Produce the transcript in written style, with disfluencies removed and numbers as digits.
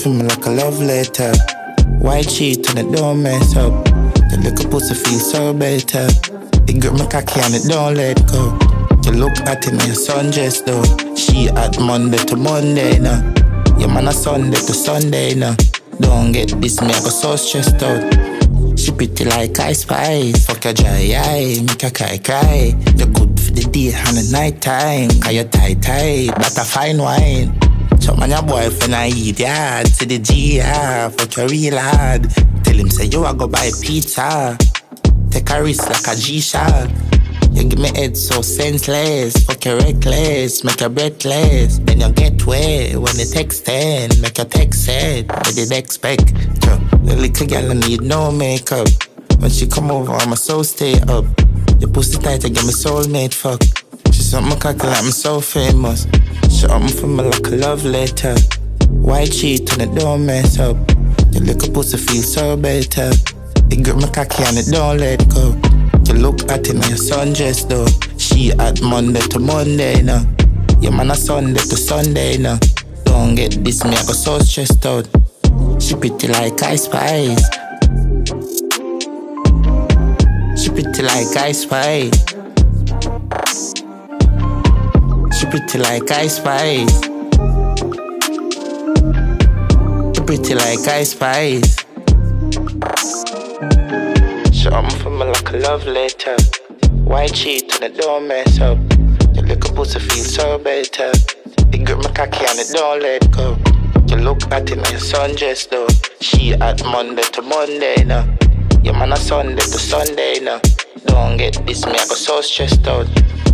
for me like a love letter. Why cheat and it don't mess up? The little pussy feel so better. It grip my cocky and it don't let go. You look at it and your sundress though. She at Monday to Monday now. Your man a Sunday to Sunday now. Don't get this, me I go so stressed out. She pretty like ice spice. Fuck your dry eye, make her cry. You're good for the day and the night time. Cause you tight, that a fine wine. So man your boyfriend I eat yard. See the GR, fuck your real hard. Tell him say you a go buy pizza. Take a risk like a G-Shock. You give me head so senseless. Fuck you reckless, make you breathless. Then you get wet when you text 10. Make your text set, I did expect. The little girl need no makeup. When she come over, I'ma so stay up. Your pussy tight, I get me soulmate fuck. She suck my cocky like I'm so famous. Something for me like a love letter. Why cheat and it don't mess up? Your little pussy feel so better. It grip my cocky and it don't let go. You look at it and your sundress though. She at Monday to Monday now. Your man a Sunday to Sunday now. Don't get this, me I go so stressed out. She pretty like ice spice. She pretty like ice spice. She pretty like ice spice. She pretty like ice spice. Something for me like a love letter. Why cheat and it don't mess up? Your little pussy feel so better. It grip my cocky and it don't let go. You look at it and your sundress though. She at Monday to Monday now. Your man a Sunday to Sunday now. Don't get this, me I go so stressed out.